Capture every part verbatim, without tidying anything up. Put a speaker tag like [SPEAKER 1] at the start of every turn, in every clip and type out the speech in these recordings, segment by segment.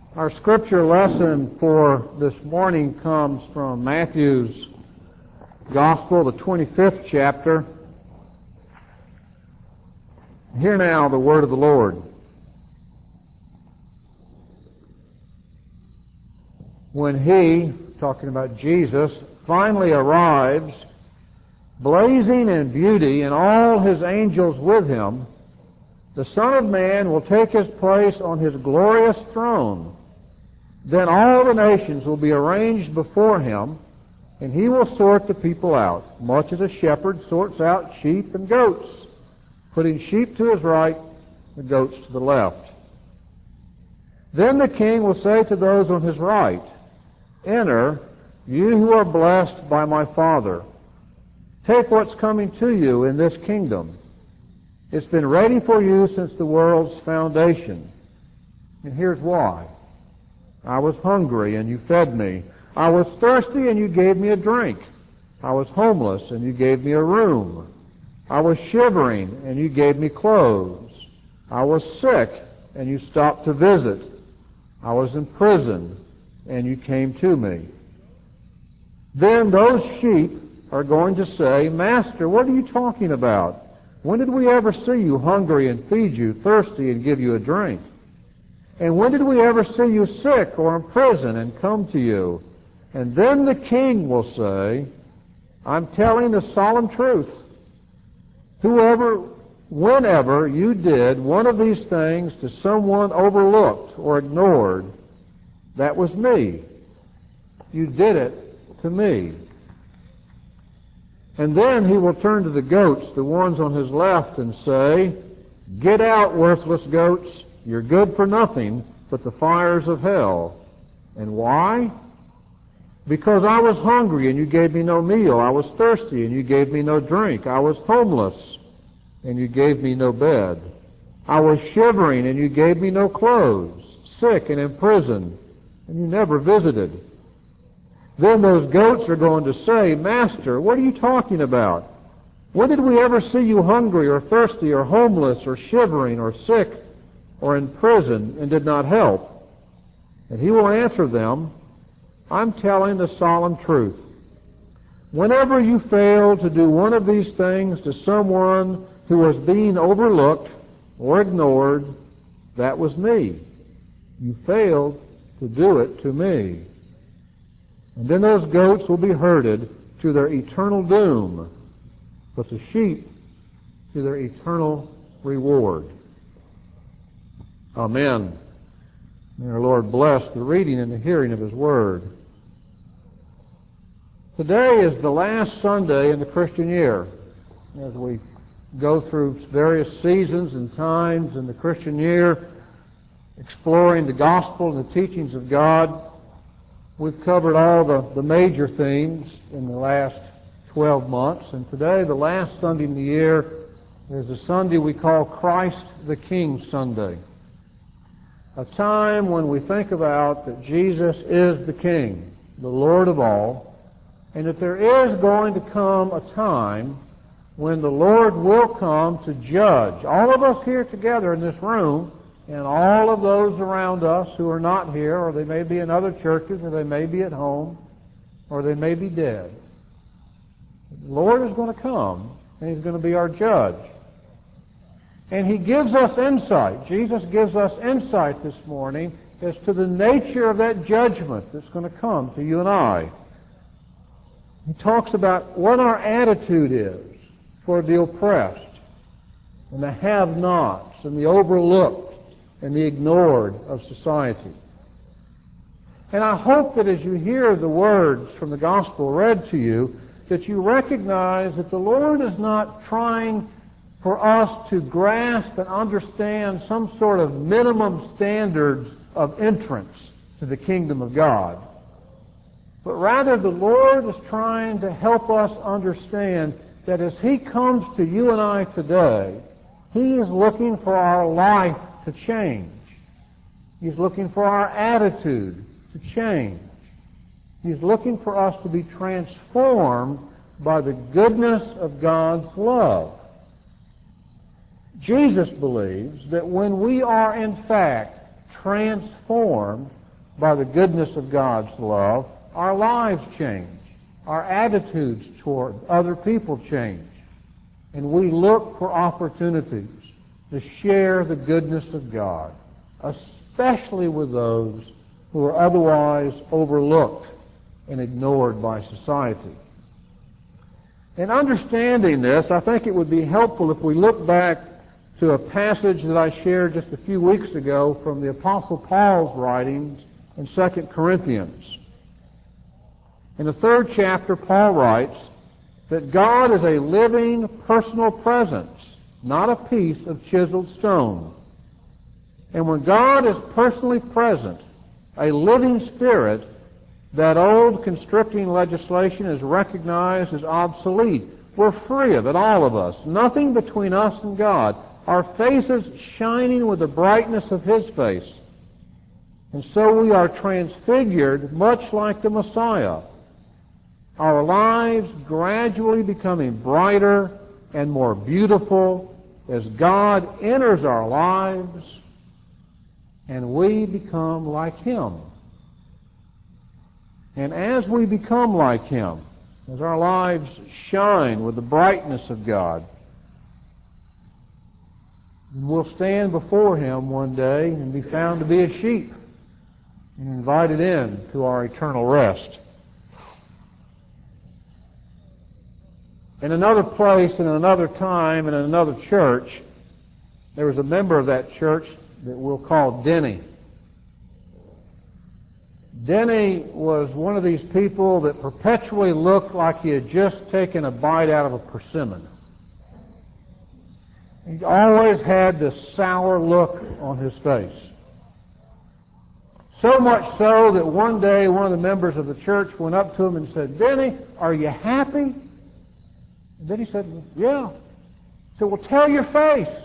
[SPEAKER 1] Our scripture lesson for this morning comes from Matthew's Gospel, the twenty-fifth chapter. Hear now the word of the Lord. When he, talking about Jesus, finally arrives, blazing in beauty and all his angels with him, the Son of Man will take his place on his glorious throne. Then all the nations will be arranged before him, and he will sort the people out, much as a shepherd sorts out sheep and goats, putting sheep to his right, and goats to the left. Then the king will say to those on his right, "Enter, you who are blessed by my Father. Take what's coming to you in this kingdom. It's been ready for you since the world's foundation. And here's why. I was hungry, and you fed me. I was thirsty, and you gave me a drink. I was homeless, and you gave me a room. I was shivering, and you gave me clothes. I was sick, and you stopped to visit. I was in prison, and you came to me." Then those sheep are going to say, "Master, what are you talking about? When did we ever see you hungry and feed you, thirsty and give you a drink? And when did we ever see you sick or in prison and come to you?" And then the king will say, "I'm telling the solemn truth. Whoever, whenever you did one of these things to someone overlooked or ignored, that was me. You did it to me." And then he will turn to the goats, the ones on his left, and say, "Get out, worthless goats. You're good for nothing but the fires of hell." And why? "Because I was hungry and you gave me no meal. I was thirsty and you gave me no drink. I was homeless and you gave me no bed. I was shivering and you gave me no clothes, sick and in prison, and you never visited." Then those goats are going to say, "Master, what are you talking about? When did we ever see you hungry or thirsty or homeless or shivering or sick or in prison and did not help?" And he will answer them, "I'm telling the solemn truth. Whenever you failed to do one of these things to someone who was being overlooked or ignored, that was me. You failed to do it to me." And then those goats will be herded to their eternal doom, but the sheep to their eternal reward. Amen. May our Lord bless the reading and the hearing of His Word. Today is the last Sunday in the Christian year. As we go through various seasons and times in the Christian year, exploring the gospel and the teachings of God, we've covered all the, the major themes in the last twelve months. And today, the last Sunday in the year, is a Sunday we call Christ the King Sunday. A time when we think about that Jesus is the King, the Lord of all, and that there is going to come a time when the Lord will come to judge all of us here together in this room and all of those around us who are not here, or they may be in other churches, or they may be at home, or they may be dead. The Lord is going to come, and He's going to be our judge. And He gives us insight. Jesus gives us insight this morning as to the nature of that judgment that's going to come to you and I. He talks about what our attitude is toward the oppressed, and the have-nots, and the overlooked, and the ignored of society. And I hope that as you hear the words from the gospel read to you, that you recognize that the Lord is not trying for us to grasp and understand some sort of minimum standards of entrance to the kingdom of God. But rather the Lord is trying to help us understand that as He comes to you and I today, He is looking for our life to change. He's looking for our attitude to change. He's looking for us to be transformed by the goodness of God's love. Jesus believes that when we are in fact transformed by the goodness of God's love, our lives change. Our attitudes toward other people change. And we look for opportunities to share the goodness of God, especially with those who are otherwise overlooked and ignored by society. In understanding this, I think it would be helpful if we look back to a passage that I shared just a few weeks ago from the Apostle Paul's writings in Second Corinthians. In the third chapter, Paul writes that God is a living, personal presence, not a piece of chiseled stone. And when God is personally present, a living spirit, that old constricting legislation is recognized as obsolete. We're free of it, all of us. Nothing between us and God. Our faces shining with the brightness of His face. And so we are transfigured much like the Messiah. Our lives gradually becoming brighter and more beautiful as God enters our lives and we become like Him. And as we become like Him, as our lives shine with the brightness of God, we'll stand before Him one day and be found to be a sheep and invited in to our eternal rest. In another place, in another time, in another church, there was a member of that church that we'll call Denny. Denny was one of these people that perpetually looked like he had just taken a bite out of a persimmon. He always had this sour look on his face. So much so that one day one of the members of the church went up to him and said, "Denny, are you happy?" And then he said, "Yeah." He said, "Well, tell your face."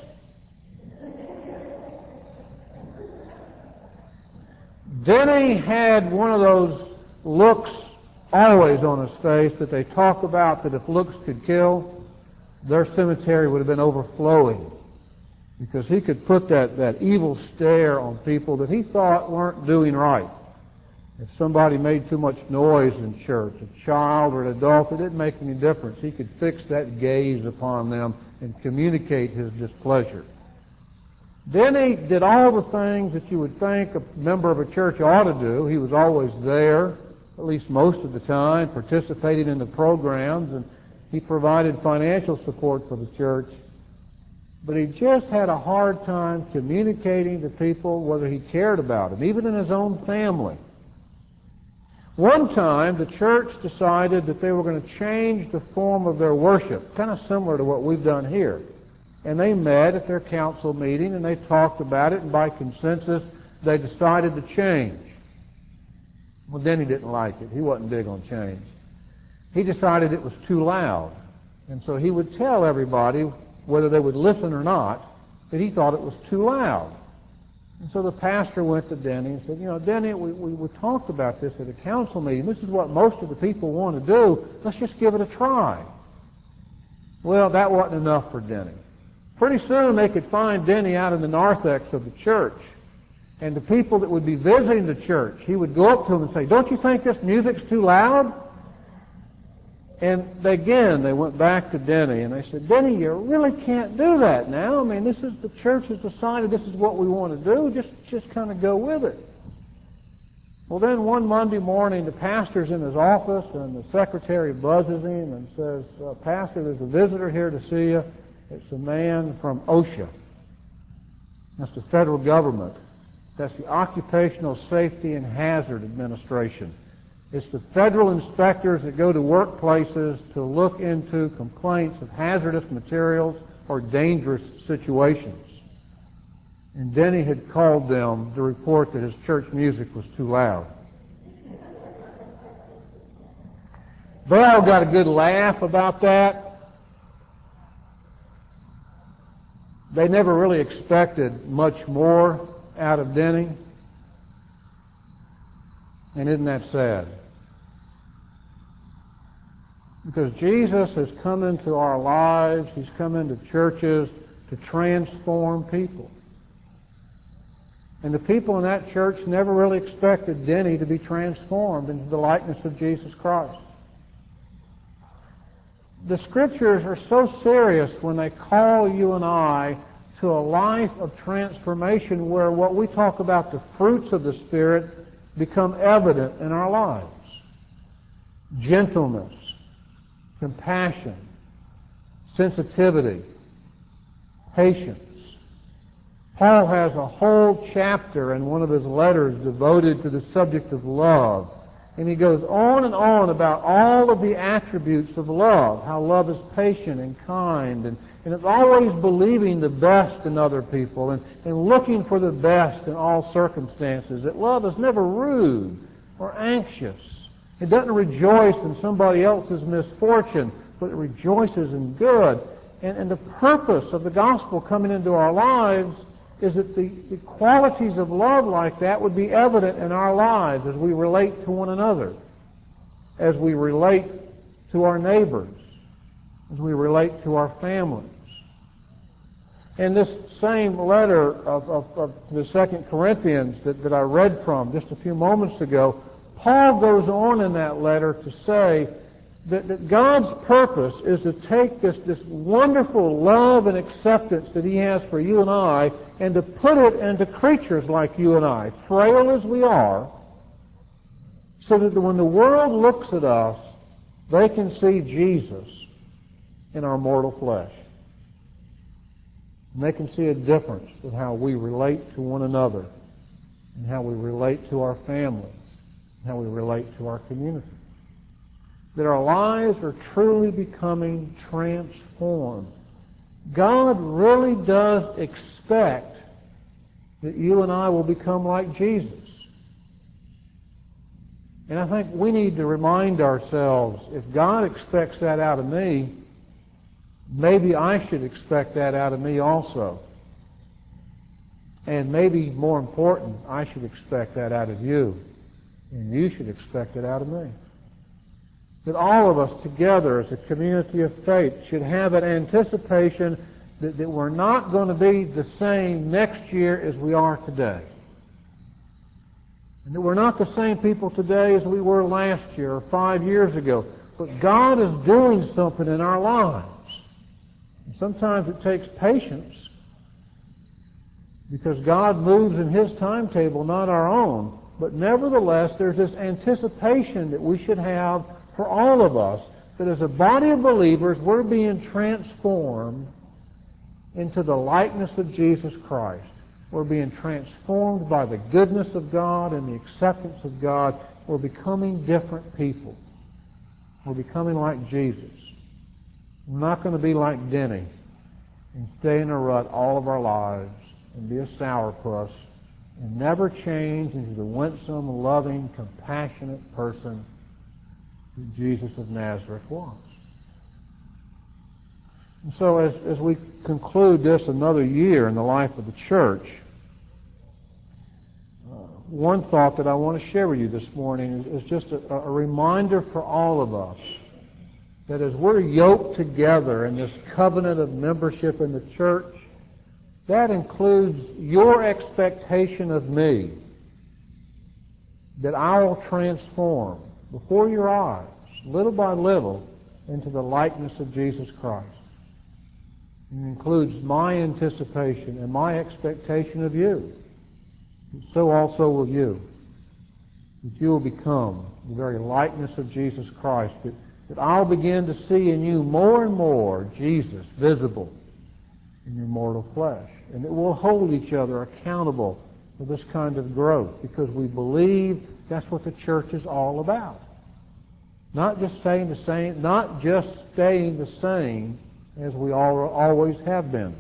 [SPEAKER 1] Denny had one of those looks always on his face that they talk about, that if looks could kill, their cemetery would have been overflowing, because he could put that, that evil stare on people that he thought weren't doing right. If somebody made too much noise in church, a child or an adult, it didn't make any difference. He could fix that gaze upon them and communicate his displeasure. Denny did all the things that you would think a member of a church ought to do. He was always there, at least most of the time, participating in the programs, and he provided financial support for the church. But he just had a hard time communicating to people whether he cared about them, even in his own family. One time, the church decided that they were going to change the form of their worship, kind of similar to what we've done here. And they met at their council meeting, and they talked about it, and by consensus, they decided to change. Well, Denny didn't like it. He wasn't big on change. He decided it was too loud. And so he would tell everybody, whether they would listen or not, that he thought it was too loud. And so the pastor went to Denny and said, "You know, Denny, we, we, we talked about this at a council meeting. This is what most of the people want to do. Let's just give it a try." Well, that wasn't enough for Denny. Pretty soon they could find Denny out in the narthex of the church. And the people that would be visiting the church, he would go up to them and say, "Don't you think this music's too loud?" And they, again, they went back to Denny and they said, "Denny, you really can't do that now. I mean, this is the church has decided this is what we want to do. Just, just kind of go with it." Well, then one Monday morning, the pastor's in his office and the secretary buzzes him and says, uh, "Pastor, there's a visitor here to see you. It's a man from OSHA. That's the federal government. That's the Occupational Safety and Hazard Administration. It's the federal inspectors that go to workplaces to look into complaints of hazardous materials or dangerous situations." And Denny had called them to report that his church music was too loud. They all got a good laugh about that. They never really expected much more out of Denny. And isn't that sad? Because Jesus has come into our lives, He's come into churches to transform people. And the people in that church never really expected Denny to be transformed into the likeness of Jesus Christ. The Scriptures are so serious when they call you and I to a life of transformation where what we talk about, the fruits of the Spirit, become evident in our lives. Gentleness, compassion, sensitivity, patience. Paul has a whole chapter in one of his letters devoted to the subject of love. And he goes on and on about all of the attributes of love, how love is patient and kind, and, and it's always believing the best in other people and, and looking for the best in all circumstances, that love is never rude or anxious. It doesn't rejoice in somebody else's misfortune, but it rejoices in good. And, and the purpose of the gospel coming into our lives is that the, the qualities of love like that would be evident in our lives as we relate to one another, as we relate to our neighbors, as we relate to our families. In this same letter of, of, of the Second Corinthians that, that I read from just a few moments ago, Paul goes on in that letter to say that, that God's purpose is to take this, this wonderful love and acceptance that He has for you and I and to put it into creatures like you and I, frail as we are, so that when the world looks at us, they can see Jesus in our mortal flesh. And they can see a difference in how we relate to one another and how we relate to our families and how we relate to our community. That our lives are truly becoming transformed. God really does expect that you and I will become like Jesus. And I think we need to remind ourselves, if God expects that out of me, maybe I should expect that out of me also. And maybe more important, I should expect that out of you. And you should expect it out of me. That all of us together as a community of faith should have an anticipation that, that we're not going to be the same next year as we are today. And that we're not the same people today as we were last year or five years ago. But God is doing something in our lives. And sometimes it takes patience because God moves in His timetable, not our own. But nevertheless, there's this anticipation that we should have for all of us, that as a body of believers, we're being transformed into the likeness of Jesus Christ. We're being transformed by the goodness of God and the acceptance of God. We're becoming different people. We're becoming like Jesus. We're not going to be like Denny and stay in a rut all of our lives and be a sourpuss and never change into the winsome, loving, compassionate person that Jesus of Nazareth was. And so as, as we conclude this another year in the life of the church, uh, one thought that I want to share with you this morning is, is just a, a reminder for all of us that as we're yoked together in this covenant of membership in the church, that includes your expectation of me, that I will transform before your eyes, little by little, into the likeness of Jesus Christ. It includes my anticipation and my expectation of you. So also will you. That you will become the very likeness of Jesus Christ. That, that I'll begin to see in you more and more Jesus visible in your mortal flesh. And that we'll hold each other accountable for this kind of growth because we believe that's what the church is all about. Not just staying the same, not just staying the same as we all, always have been.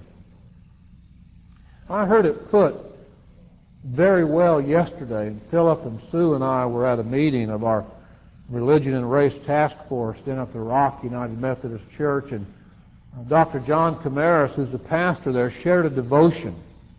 [SPEAKER 1] I heard it put very well yesterday. Philip and Sue and I were at a meeting of our Religion and Race Task Force down at the Rock United Methodist Church, and Doctor John Camaris, who's the pastor there, shared a devotion.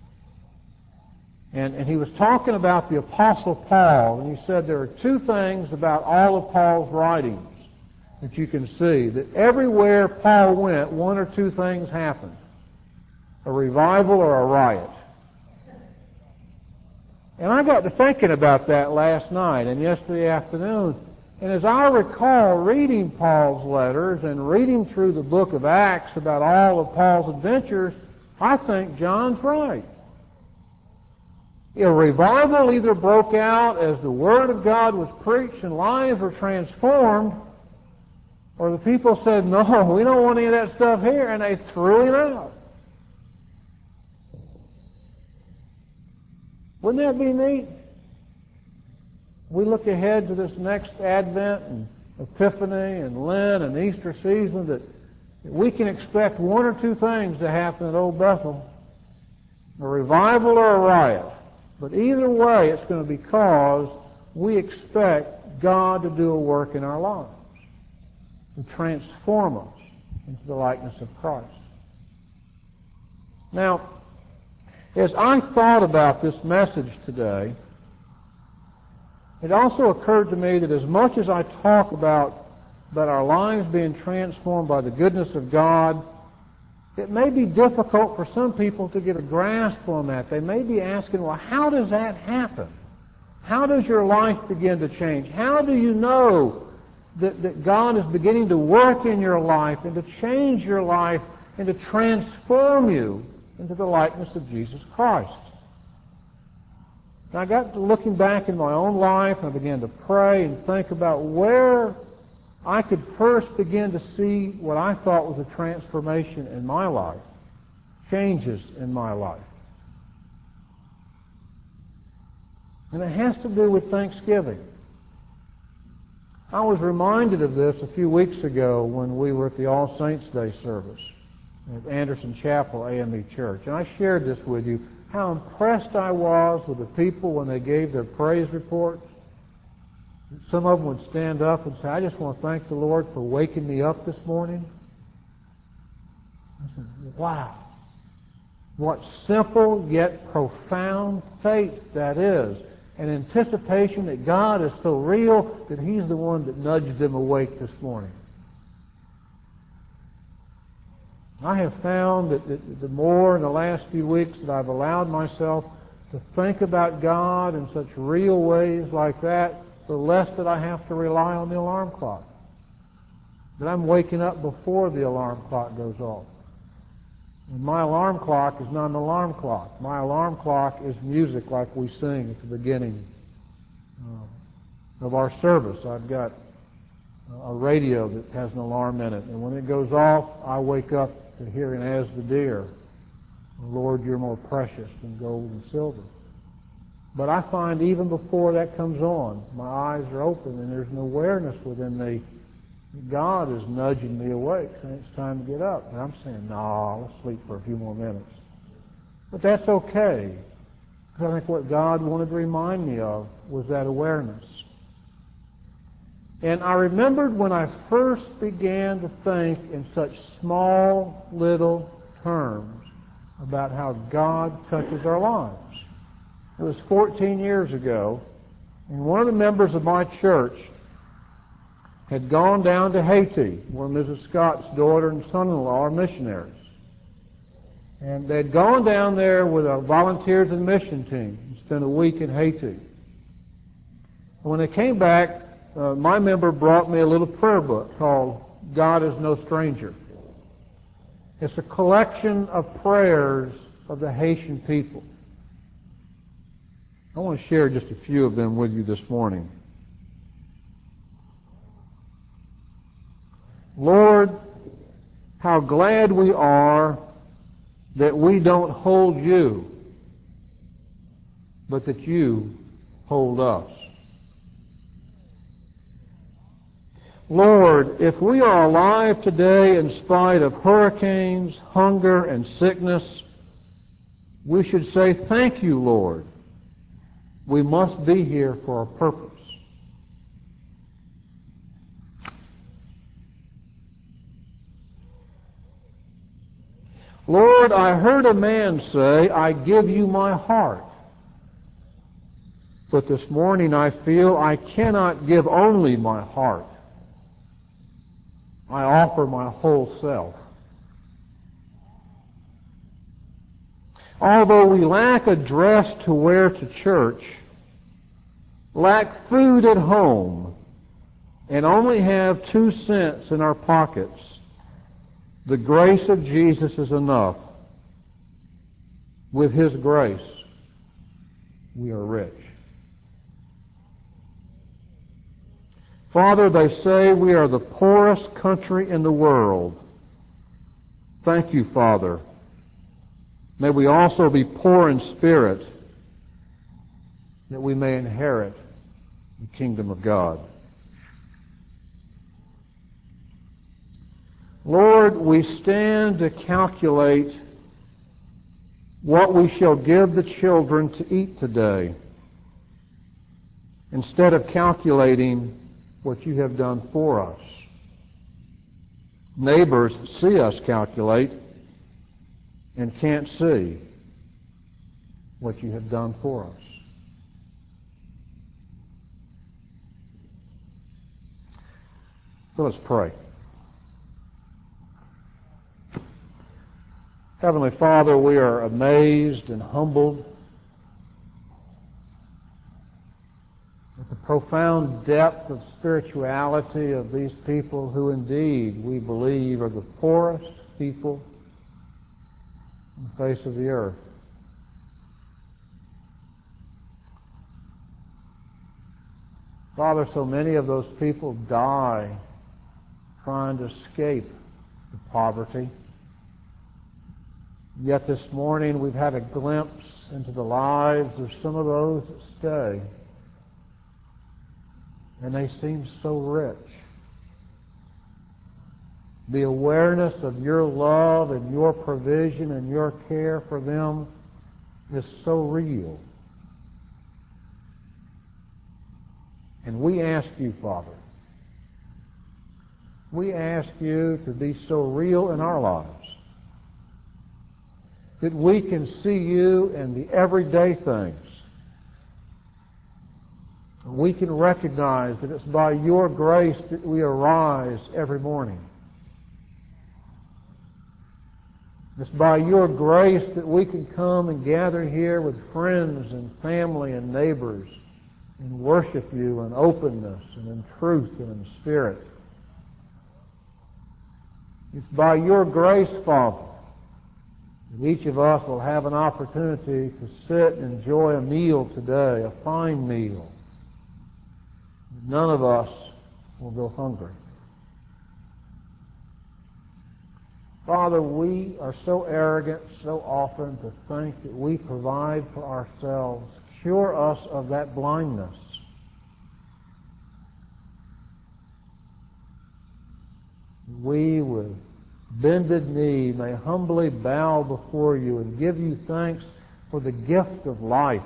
[SPEAKER 1] And, and he was talking about the Apostle Paul, and he said there are two things about all of Paul's writings that you can see, that everywhere Paul went, one or two things happened. A revival or a riot. And I got to thinking about that last night and yesterday afternoon. And as I recall reading Paul's letters and reading through the book of Acts about all of Paul's adventures, I think John's right. A revival either broke out as the Word of God was preached and lives were transformed, or the people said, no, we don't want any of that stuff here, and they threw him out. Wouldn't that be neat? We look ahead to this next Advent and Epiphany and Lent and Easter season that we can expect one or two things to happen at Old Bethel. A revival or a riot. But either way, it's going to be because we expect God to do a work in our lives, to transform us into the likeness of Christ. Now, as I thought about this message today, it also occurred to me that as much as I talk about, about our lives being transformed by the goodness of God, it may be difficult for some people to get a grasp on that. They may be asking, well, how does that happen? How does your life begin to change? How do you know that, that God is beginning to work in your life and to change your life and to transform you into the likeness of Jesus Christ? And I got to looking back in my own life, and I began to pray and think about where I could first begin to see what I thought was a transformation in my life, changes in my life. And it has to do with Thanksgiving. I was reminded of this a few weeks ago when we were at the All Saints Day service at Anderson Chapel A M E Church. And I shared this with you, how impressed I was with the people when they gave their praise reports. Some of them would stand up and say, I just want to thank the Lord for waking me up this morning. I said, wow. What simple yet profound faith that is. An anticipation that God is so real that He's the one that nudged them awake this morning. I have found that the more in the last few weeks that I've allowed myself to think about God in such real ways like that, the less that I have to rely on the alarm clock. That I'm waking up before the alarm clock goes off. And my alarm clock is not an alarm clock. My alarm clock is music like we sing at the beginning uh, of our service. I've got a radio that has an alarm in it. And when it goes off, I wake up to hearing as the deer, Lord, you're more precious than gold and silver. But I find even before that comes on, my eyes are open and there's an awareness within me that God is nudging me awake and it's time to get up. And I'm saying, no, I'll sleep for a few more minutes. But that's okay. Because I think what God wanted to remind me of was that awareness. And I remembered when I first began to think in such small little terms about how God touches our lives. It was fourteen years ago, and one of the members of my church had gone down to Haiti, where Missus Scott's daughter and son-in-law are missionaries. And they'd gone down there with our volunteers and mission team and spent a week in Haiti. And when they came back, uh, my member brought me a little prayer book called God is No Stranger. It's a collection of prayers of the Haitian people. I want to share just a few of them with you this morning. Lord, how glad we are that we don't hold you, but that you hold us. Lord, if we are alive today in spite of hurricanes, hunger, and sickness, we should say, thank you, Lord. We must be here for a purpose. Lord, I heard a man say, I give you my heart. But this morning I feel I cannot give only my heart. I offer my whole self. although we lack a dress to wear to church, lack food at home, and only have two cents in our pockets, the grace of Jesus is enough. With His grace, we are rich. Father, they say we are the poorest country in the world. Thank you, Father. May we also be poor in spirit, that we may inherit the kingdom of God. Lord, we stand to calculate what we shall give the children to eat today, instead of calculating what you have done for us. Neighbors see us calculate and can't see what you have done for us. So let's pray. Heavenly Father, we are amazed and humbled at the profound depth of spirituality of these people who indeed we believe are the poorest people on the face of the earth. Father, so many of those people die trying to escape the poverty. Yet this morning we've had a glimpse into the lives of some of those that stay. And they seem so rich. The awareness of your love and your provision and your care for them is so real. And we ask you, Father, we ask you to be so real in our lives that we can see you in the everyday things. We can recognize that it's by your grace that we arise every morning. It's by your grace that we can come and gather here with friends and family and neighbors and worship you in openness and in truth and in spirit. It's by your grace, Father, that each of us will have an opportunity to sit and enjoy a meal today, a fine meal. None of us will go hungry. Father, we are so arrogant so often to think that we provide for ourselves. Cure us of that blindness. We, with bended knee, may humbly bow before you and give you thanks for the gift of life,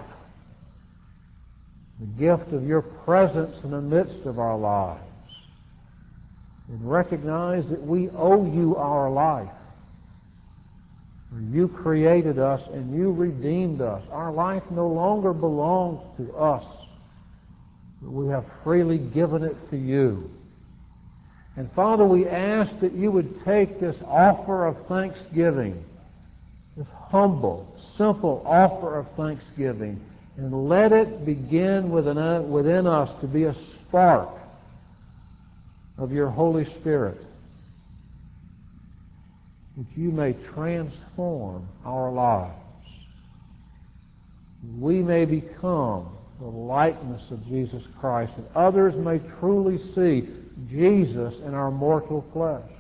[SPEAKER 1] the gift of your presence in the midst of our lives, and recognize that we owe you our life. For you created us and you redeemed us. Our life no longer belongs to us, but we have freely given it to you. And Father, we ask that you would take this offer of thanksgiving, this humble, simple offer of thanksgiving, and let it begin within, within us to be a spark of your Holy Spirit, that you may transform our lives. We may become the likeness of Jesus Christ, and others may truly see Jesus in our mortal flesh.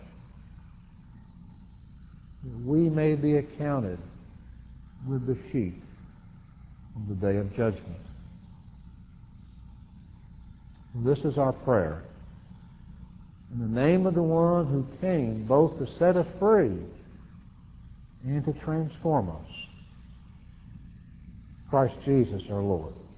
[SPEAKER 1] That we may be accounted with the sheep on the day of judgment. And this is our prayer. In the name of the one who came both to set us free and to transform us, Christ Jesus our Lord.